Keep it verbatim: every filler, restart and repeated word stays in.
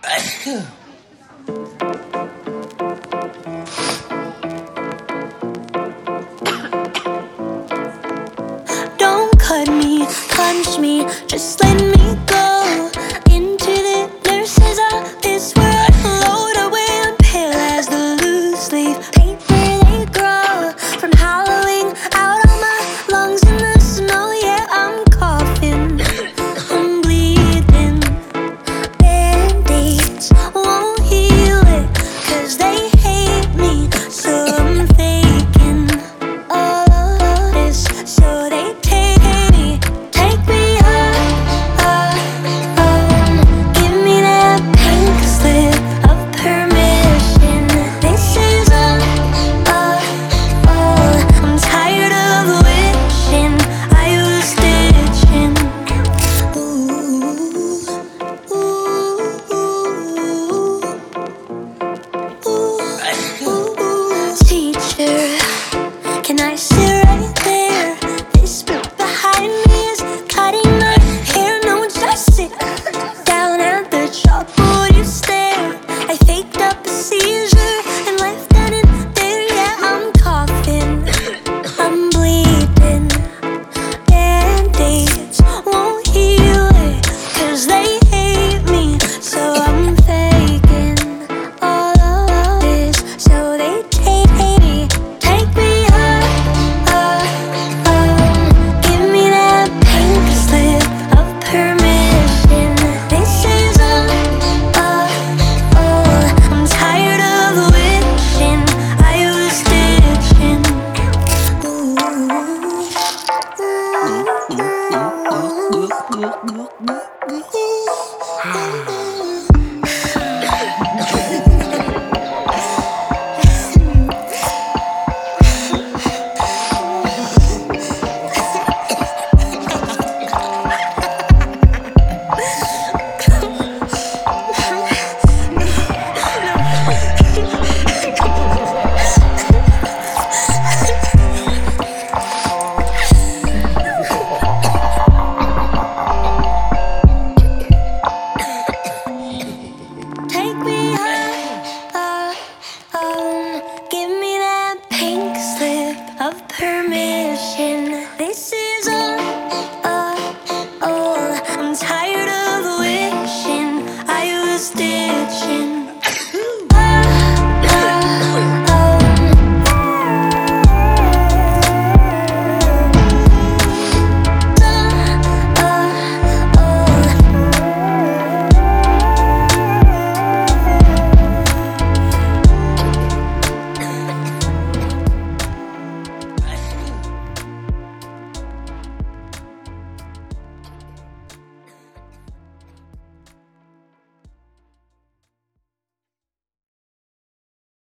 Don't cut me, punch me, just let me go into the nurse's office where I float away. I'm pale as the loose leaf paper they grow from hollowing out all my lungs in the snow. Yeah, I'm coughing, I'm bleeding. Band-aids won't heal it, 'cause they hate me, so I'm faking all of this, so they take me, take me up, up, up. Give me that pink slip of permission. This is all, all, all. I'm tired of wishing I was stitching. Ooh, ooh, ooh, ooh. Teacher, can I sit right there? This book behind me is cutting my hair. No, just sit down at the chalkboard. You stare. I faked up a seizure and left that in there. Yeah, I'm coughing, I'm bleeding. Band-aids won't heal it, 'cause they hate me, so I'm faking all of this, so they take me, take me up, up, up. Give me that pink slip of permission. This is all, all, all. I'm tired of wishing I was stitching. Ooh, ooh, ooh, ooh, ooh, ooh, ooh.